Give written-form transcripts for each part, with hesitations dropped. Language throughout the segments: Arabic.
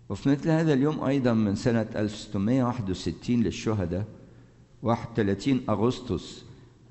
وفي مثل هذا اليوم أيضا من سنة 1661 للشهداء 31 أغسطس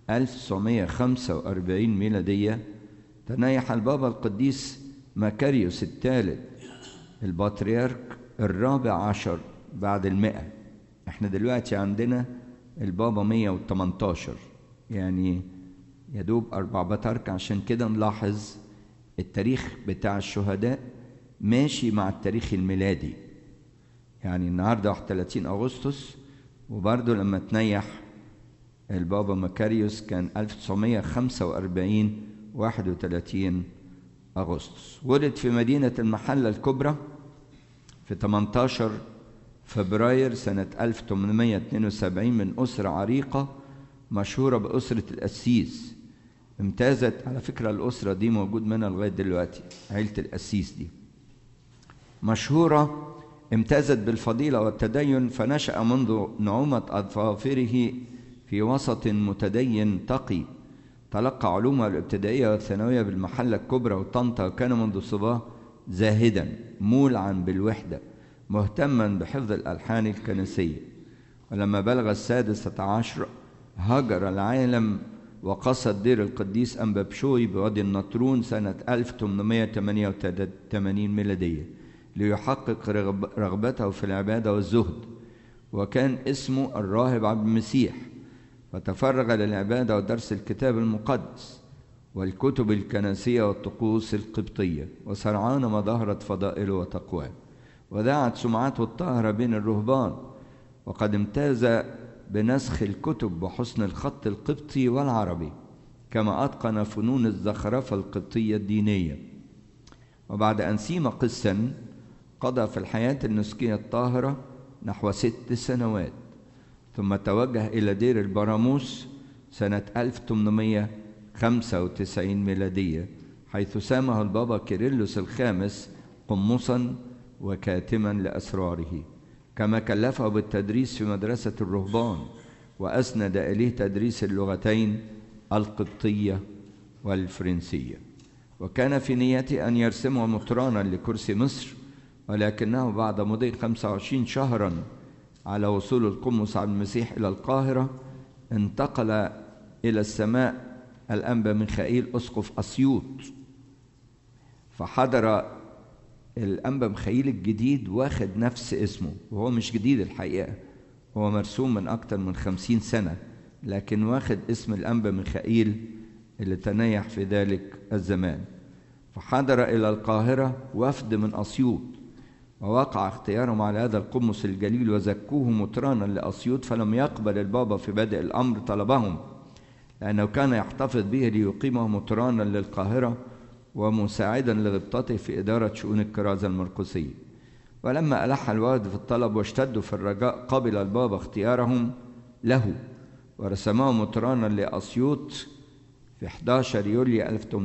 1945 ميلادية تنيح البابا القديس مكاريوس الثالث البطريرك الرابع عشر بعد 100. احنا دلوقتي عندنا البابا 118، يعني يدوب 4 بطاركة. عشان كده نلاحظ التاريخ بتاع الشهداء ماشي مع التاريخ الميلادي، يعني النهاردة 31 أغسطس، وبرضه لما تنيح البابا مكاريوس كان 1945 31 أغسطس. ولد في مدينة المحلة الكبرى في 18 فبراير سنة 1872 من أسرة عريقة مشهورة بأسرة القسيس. امتازت على فكرة الأسرة دي موجود منها لغاية دلوقتي، عيلة القسيس دي مشهورة، امتازت بالفضيلة والتدين، فنشأ منذ نعومة أظافره في وسط متدين تقي. تلقى علومه الابتدائية والثانوية بالمحلة الكبرى وطنطا، وكان منذ صباه زاهدا مولعا بالوحدة مهتما بحفظ الألحان الكنسية. ولما بلغ 16 هاجر العالم وقصد دير القديس أنبابشوي بوادي النطرون سنة 1888 ميلادية ليحقق رغبته في العبادة والزهد، وكان اسمه الراهب عبد المسيح. فتفرغ للعبادة ودرس الكتاب المقدس والكتب الكنسية والطقوس القبطية، وسرعان ما ظهرت فضائله وتقواه وذاعت سمعته الطاهرة بين الرهبان، وقد امتاز بنسخ الكتب وحسن الخط القبطي والعربي، كما أتقن فنون الزخرفة القبطية الدينية. وبعد أن سيم قسا قضى في الحياة النسكية الطاهرة نحو 6 سنوات، ثم توجه إلى دير البراموس سنة 1895 ميلادية، حيث سامه البابا كيرلس الخامس قمصا وكاتما لأسراره، كما كلفه بالتدريس في مدرسة الرهبان، وأسند إليه تدريس اللغتين القبطية والفرنسية. وكان في نيته أن يرسمه مطرانا لكرسي مصر، ولكنه بعد مضي 25 شهرا على وصول القمص عبد المسيح إلى القاهرة انتقل إلى السماء الأنبا ميخائيل أسقف أسيوط، فحضر الأنبا ميخائيل الجديد واخد نفس اسمه، وهو مش جديد الحقيقة، هو مرسوم من أكتر من 50 سنة، لكن واخد اسم الأنبا ميخائيل اللي تنيح في ذلك الزمان. فحضر إلى القاهرة وفد من أسيوط، ووقع اختيارهم على هذا القمص الجليل وزكوه مطرانا لأسيوط، فلم يقبل البابا في بدء الأمر طلبهم، لأنه كان يحتفظ به ليقيمه مطرانا للقاهرة ومساعدا لغبطته في إدارة شؤون الكرازة المرقسية. ولما ألح الوفد في الطلب واشتدوا في الرجاء، قبل البابا اختيارهم له ورسمه مطرانا لأسيوط في 11 يوليو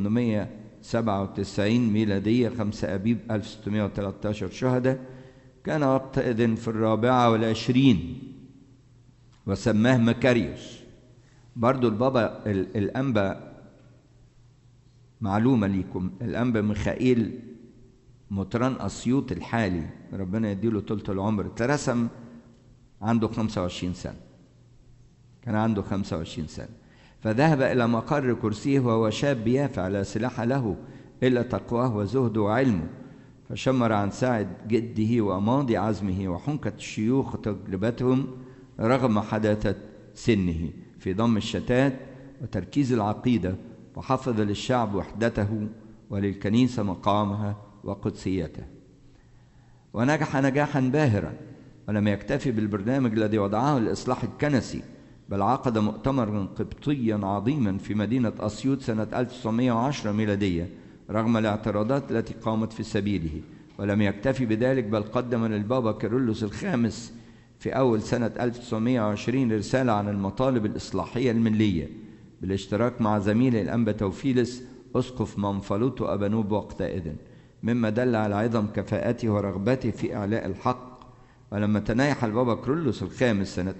1897 ميلادية 5 أبيب 1613 شهداء. كان وقتئذ في 24 وسماه مكاريوس. برضو البابا الأنبا، معلومة ليكم، الأنبا ميخائيل مطران أسيوط الحالي ربنا يديله طولة العمر ترسم عنده 25 سنة، كان عنده 25 سنة، فذهب إلى مقر كرسيه وهو شاب يافع لا سلاح له إلا تقواه وزهده وعلمه، فشمر عن ساعد جده وماضي عزمه وحنكة الشيوخ وتجربتهم رغم حداثة سنه في ضم الشتات وتركيز العقيدة، وحفظ للشعب وحدته وللكنيسة مقامها وقدسيته. ونجح نجاحا باهرا، ولم يكتفي بالبرنامج الذي وضعه للإصلاح الكنسي، بل عقد مؤتمرا قبطيا عظيما في مدينة أسيوط سنة 1910 ميلادية رغم الاعتراضات التي قامت في سبيله. ولم يكتفي بذلك، بل قدم للبابا كيرلس الخامس في أول سنة 1920 رسالة عن المطالب الإصلاحية الملية بالاشتراك مع زميله الأنبا توفيلس أسقف منفلوط وأبانوب وقتئذ، مما دل على عظم كفاءته ورغبته في إعلاء الحق. ولما تنايح البابا كيرلس الخامس سنة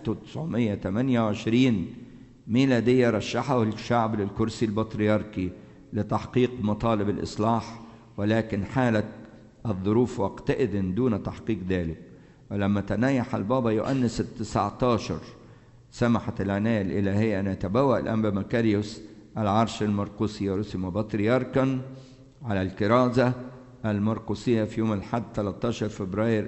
1928 ميلادية رشحه الشعب للكرسي البطريركي لتحقيق مطالب الإصلاح، ولكن حالت الظروف وقتئذ دون تحقيق ذلك. ولما تنيح البابا يؤنس 19 سمحت العناية الإلهية أن يتبوأ الأنبا مكاريوس العرش المرقسي ورسم بطريركا على الكرازة المرقسية في يوم الأحد 13 فبراير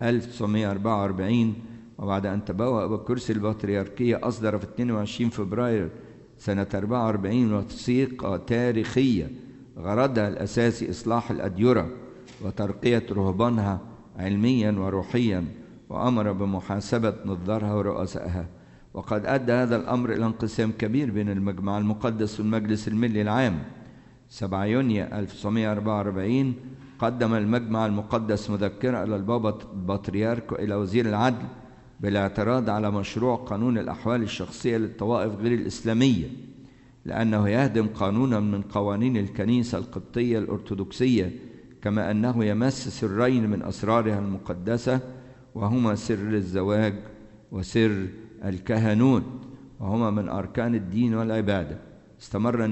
1944. وبعد أن تبوأ بكرسي البطريركية أصدر في 22 فبراير سنة 44 وثيقة تاريخية غرضها الأساسي إصلاح الأديرة وترقية رهبانها علميا وروحيا، وأمر بمحاسبة نظارها ورؤسائها. وقد أدى هذا الأمر إلى انقسام كبير بين المجمع المقدس والمجلس الملي العام. 7 يونيو 1944 قدم المجمع المقدس مذكرة إلى البابا البطريرك وإلى وزير العدل بالاعتراض على مشروع قانون الأحوال الشخصية للطوائف غير الإسلامية، لأنه يهدم قانونا من قوانين الكنيسة القبطية الأرثوذكسية، كما أنه يمس سرين من أسرارها المقدسة، وهما سر الزواج وسر الكهنوت، وهما من أركان الدين والعبادة. استمر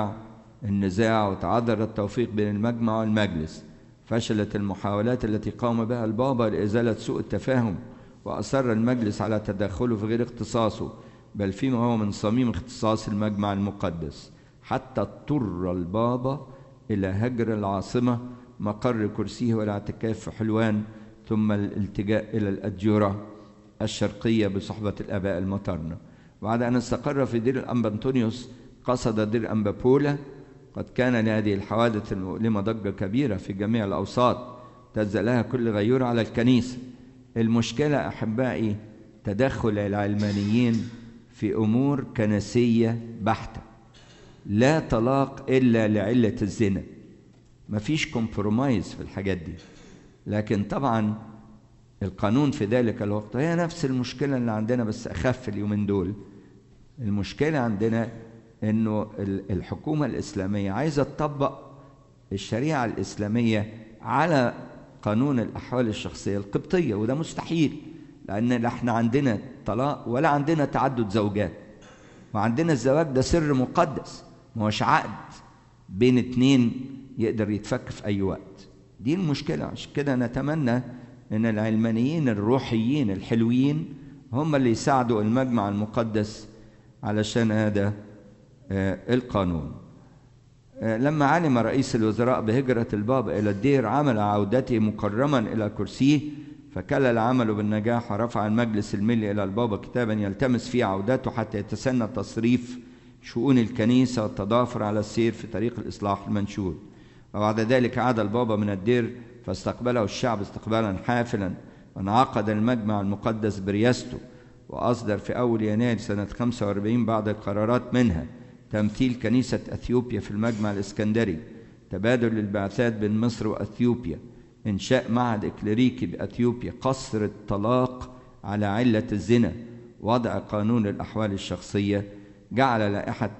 النزاع وتعذر التوفيق بين المجمع والمجلس. فشلت المحاولات التي قام بها البابا لإزالة سوء التفاهم، وأصر المجلس على تدخله في غير اختصاصه بل فيما هو من صميم اختصاص المجمع المقدس، حتى اضطر البابا إلى هجر العاصمة مقر كرسيه والاعتكاف في حلوان، ثم الالتجاء إلى الأديرة الشرقية بصحبة الآباء المطرنة. بعد أن استقر في دير الأنبا أنطونيوس قصد دير أنبا بولا. قد كان لهذه الحوادث المؤلمة ضجة كبيرة في جميع الأوساط تهز لها كل غيور على الكنيسة. المشكلة أحبائي تدخل العلمانيين في أمور كنسية بحتة، لا طلاق إلا لعلة الزنا، مفيش كومبرومايز في الحاجات دي. لكن طبعا القانون في ذلك الوقت هي نفس المشكلة اللي عندنا بس أخف اليومين دول. المشكلة عندنا إنه الحكومة الإسلامية عايزة تطبق الشريعة الإسلامية على قانون الأحوال الشخصية القبطية، وده مستحيل، لأن لا احنا عندنا طلاق ولا عندنا تعدد زوجات، وعندنا الزواج ده سر مقدس، ما هوش عقد بين اتنين يقدر يتفك في أي وقت. دي المشكلة. عشان كده نتمنى إن العلمانيين الروحيين الحلوين هم اللي يساعدوا المجمع المقدس علشان هذا القانون. لما علم رئيس الوزراء بهجرة البابا إلى الدير عمل عودته مكرما إلى كرسيه، فكل العمل بالنجاح، ورفع المجلس الملي إلى البابا كتابا يلتمس فيه عودته حتى يتسنى تصريف شؤون الكنيسة والتضافر على السير في طريق الإصلاح المنشود. وبعد ذلك عاد البابا من الدير فاستقبله الشعب استقبالا حافلا، وانعقد المجمع المقدس برياسته، وأصدر في أول يناير سنة 45 بعض القرارات، منها تمثيل كنيسة أثيوبيا في المجمع الإسكندري، تبادل البعثات بين مصر وأثيوبيا، إنشاء معهد إكليريكي بأثيوبيا، قصر الطلاق على علة الزنا، وضع قانون الأحوال الشخصية، جعل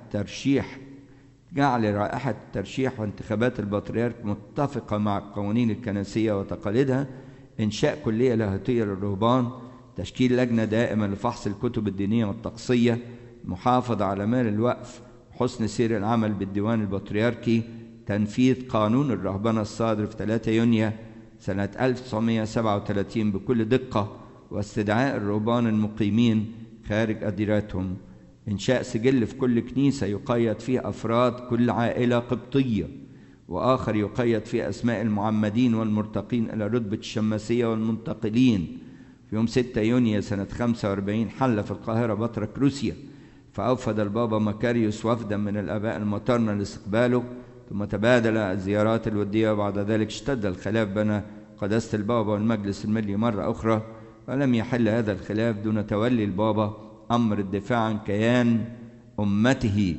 رائحة الترشيح وانتخابات البطريرك متفقة مع القوانين الكنسية وتقاليدها، إنشاء كلية لاهوتية للرهبان، تشكيل لجنة دائمة لفحص الكتب الدينية والتقصية، محافظة على مال الوقف، حسن سير العمل بالديوان البطريركي، تنفيذ قانون الرهبنة الصادر في 3 يونيو سنة 1937 بكل دقة، واستدعاء الرهبان المقيمين خارج أديرتهم، إنشاء سجل في كل كنيسة يقيد فيه أفراد كل عائلة قبطية، وآخر يقيد فيه أسماء المعمدين والمرتقين إلى رتبة الشماسية والمنتقلين. في يوم 6 يونيو سنة 45 حل في القاهرة بطرك روسيا، فأوفد البابا مكاريوس وفدا من الآباء المطرنة لاستقباله، ثم تبادل الزيارات الودية. وبعد ذلك اشتد الخلاف بين قداسة البابا والمجلس الملي مرة أخرى، ولم يحل هذا الخلاف دون تولي البابا أمر الدفاع عن كيان أمته.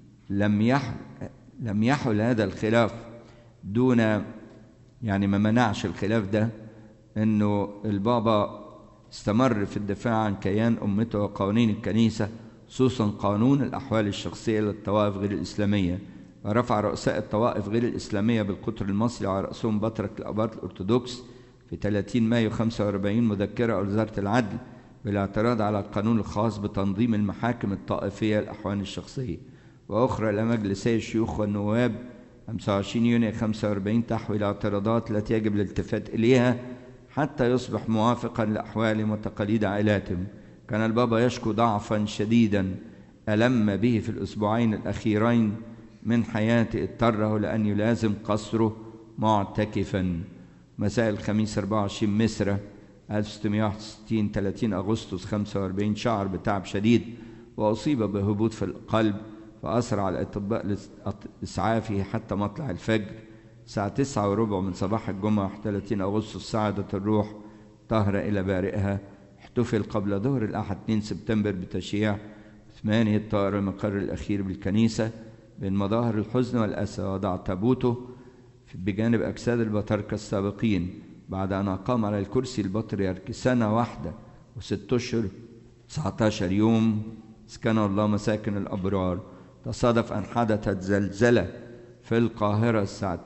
لم يحل هذا الخلاف دون ما منعش الخلاف ده، إنه البابا استمر في الدفاع عن كيان أمته وقوانين الكنيسة، خصوصا قانون الأحوال الشخصية للطوائف غير الإسلامية، ورفع رؤساء الطوائف غير الإسلامية بالقطر المصري على رأسهم بطرك الأباط الأرثوذكس في 30 مايو 45 مذكرة وزارة العدل بالاعتراض على القانون الخاص بتنظيم المحاكم الطائفية الأحوال الشخصية، وأخرى إلى مجلسي الشيوخ والنواب 25 يونيو 45 تحوي الاعتراضات التي يجب الالتفات إليها حتى يصبح موافقا لأحوالهم وتقاليد عائلاتهم. كان البابا يشكو ضعفا شديدا ألم به في الأسبوعين الأخيرين من حياته، اضطره لأن يلازم قصره معتكفا. مساء الخميس 24 مصر 1661 30 أغسطس 45 شعر بتعب شديد وأصيب بهبوط في القلب، فأسرع الأطباء لإسعافه حتى مطلع الفجر. الساعة 9:15 من صباح الجمعة 31 أغسطس صعدت الروح طاهرة إلى بارئها. احتفل قبل ظهر الأحد 2 سبتمبر بتشييع عثماني الطائر المقر الأخير بالكنيسة بين مظاهر الحزن والأسى، وضع تابوته بجانب أجساد البطاركة السابقين بعد أن أقام على الكرسي البطريركي 1 و6 أشهر 19 يوم. سكن الله مساكن الأبرار. تصادف أن حدثت زلزلة في القاهرة الساعة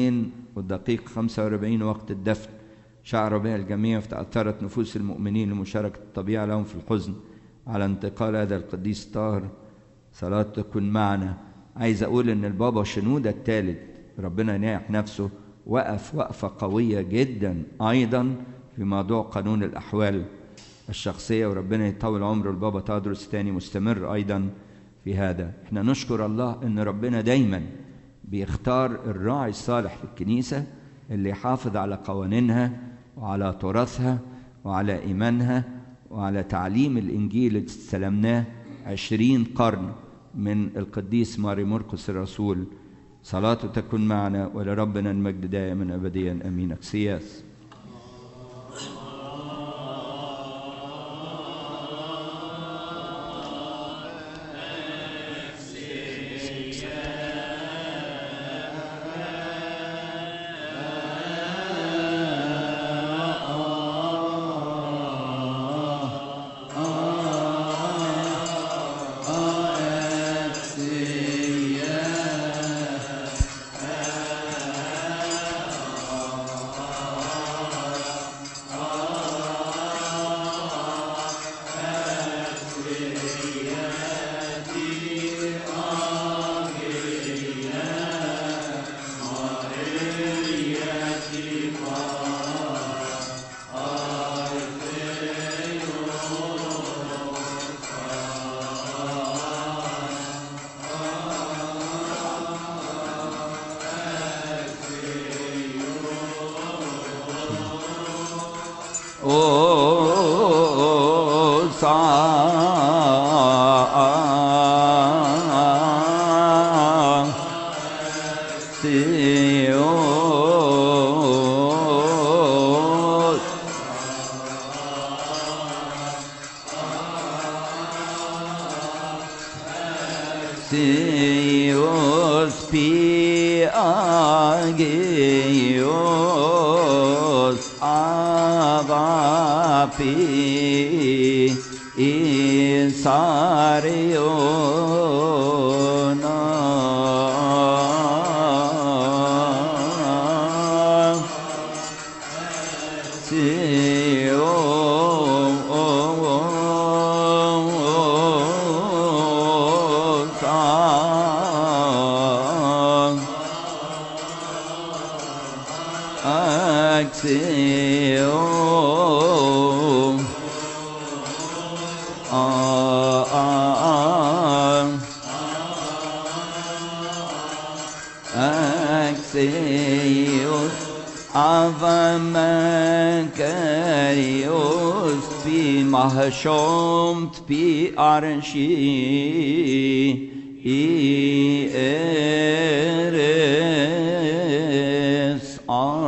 2:45 وقت الدفن، شعر بها الجميع، فتأثرت نفوس المؤمنين لمشاركة الطبيعة لهم في الحزن على انتقال هذا القديس الطاهر. صلاة تكون معنا. عايز أقول إن البابا شنودة الثالث ربنا ينيح نفسه وقف وقفة قوية جدا أيضا في موضوع قانون الأحوال الشخصية، وربنا يطول عمره. البابا تادرس الثاني مستمر أيضا في هذا. احنا نشكر الله إن ربنا دايما بيختار الراعي الصالح للكنيسة اللي يحافظ على قوانينها وعلى تراثها وعلى إيمانها وعلى تعليم الإنجيل اللي استلمناه 20 قرن من القديس ماري مرقس الرسول. صلاته تكون معنا، ولربنا المجد دائما أبديا أمين. أكسياس. Shomt bi arshi